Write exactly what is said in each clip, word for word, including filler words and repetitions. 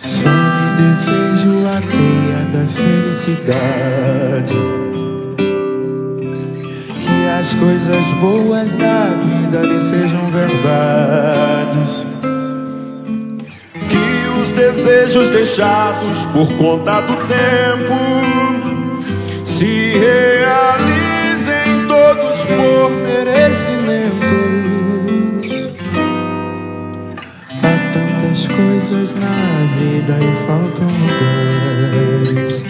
Só desejo a teia da felicidade, que as coisas boas da vida lhe sejam verdades, que os desejos deixados por conta do tempo se realizem todos por merecimento. Há tantas coisas na vida e faltam lugares,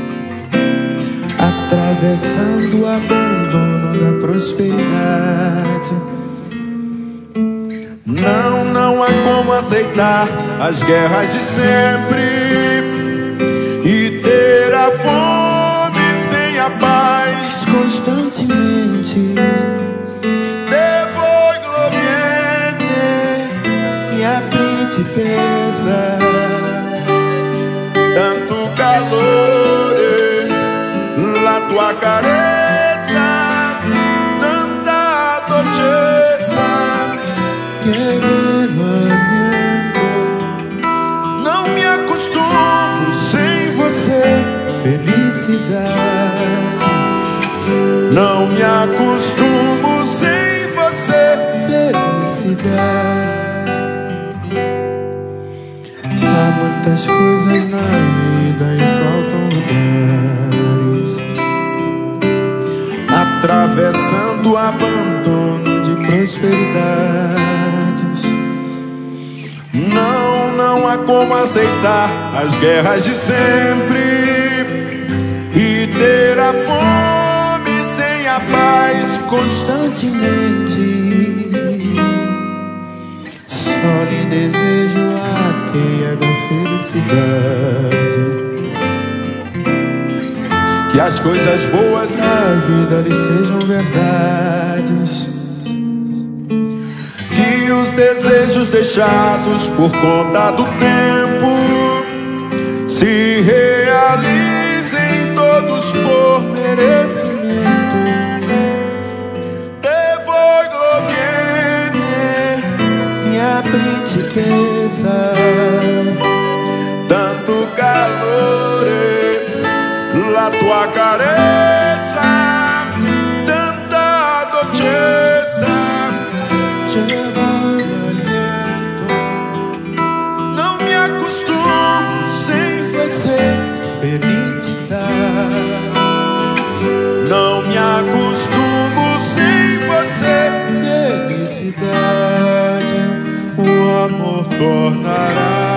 atravessando o abandono da prosperidade. Não, não há como aceitar as guerras de sempre e ter a fome sem a paz constantemente. Devo globiene e a principessa, tanto calor, la tua carezza, tanta dolcezza que não me acostumo sem você, felicidade. Não me acostumo sem você, felicidade. Há muitas coisas na vida e faltam lugares, atravessando o abandono de prosperidades. Não, não há como aceitar as guerras de sempre e ter a fome sem a paz constantemente. Só lhe desejo a teia da felicidade, que as coisas boas na vida lhe sejam verdades, que os desejos deixados por conta do tempo se realizem todos por merecimento. Devo globiene, minha principessa, tanto calor, la tua carezza, tanta dolcezza, não me acostumo sem você, felicidade. Não me acostumo sem você, felicidade. O amor tornará